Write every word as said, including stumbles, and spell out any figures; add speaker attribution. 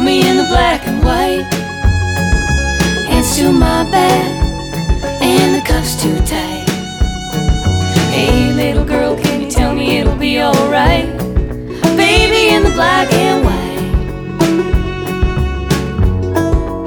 Speaker 1: me in the black and white. Hands to my back,